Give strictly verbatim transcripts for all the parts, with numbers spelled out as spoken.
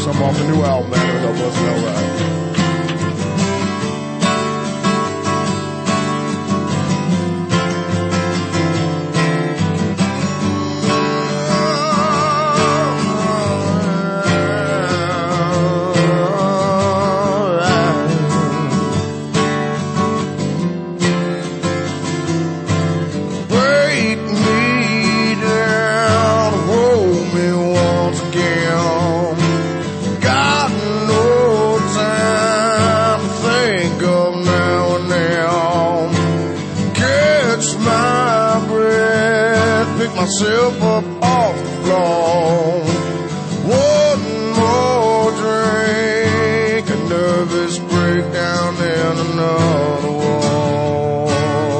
something off the new album, man. Here we go, Bustin' L Ride. Myself up off the floor. One more drink, a nervous breakdown and another one.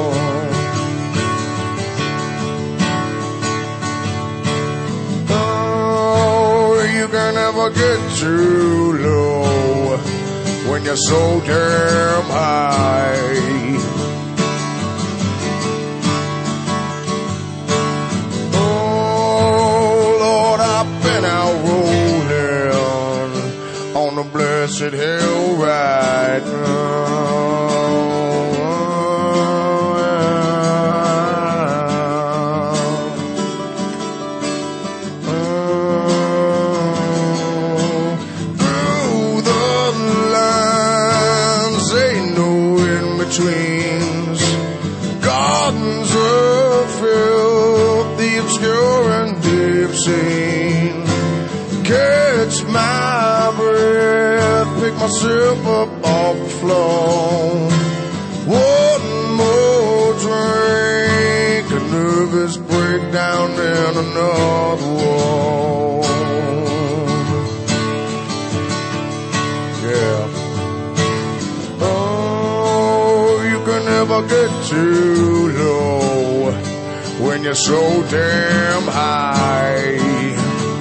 Oh, you can never get too low when you're so damn high. Blessed hell right now. Through the lines ain't no in-betweens. Gardens of filth, the obscure and the obscene. Catch my breath, pick myself up off the floor. One more drink, a nervous breakdown and another one. Yeah. Oh, you can never get too low when you're so damn high.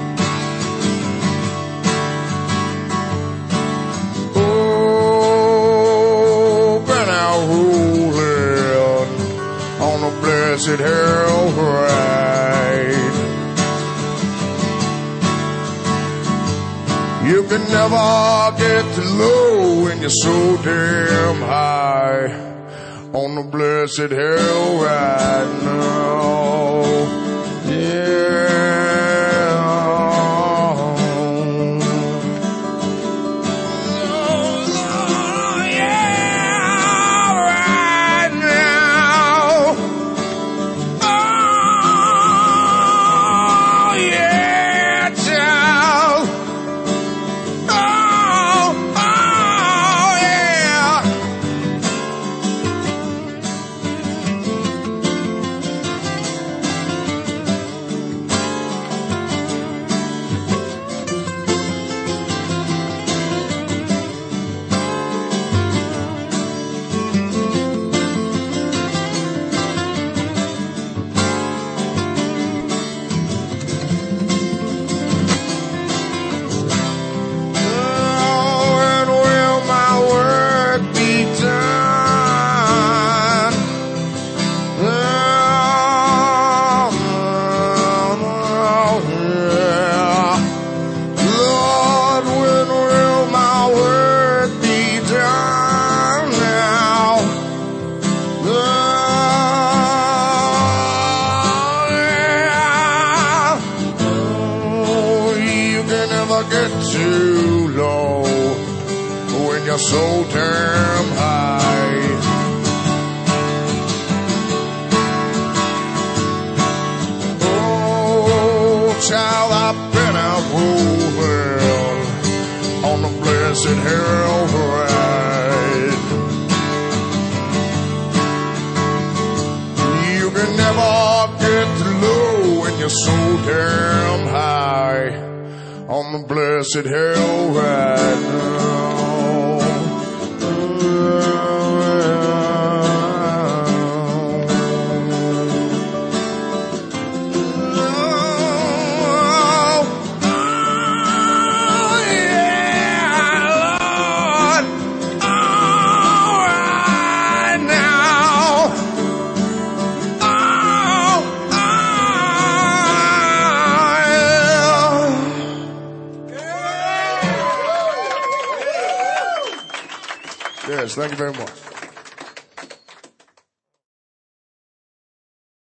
Blessed hell ride. You can never get too low when you're so damn high on the blessed hell ride now. Yeah. Too low when you're so damn high. Oh, child, I've been out rolling on the blessed hell ride. You can never get too low when you're so damn high on the blessed hell right now. Yes, thank you very much.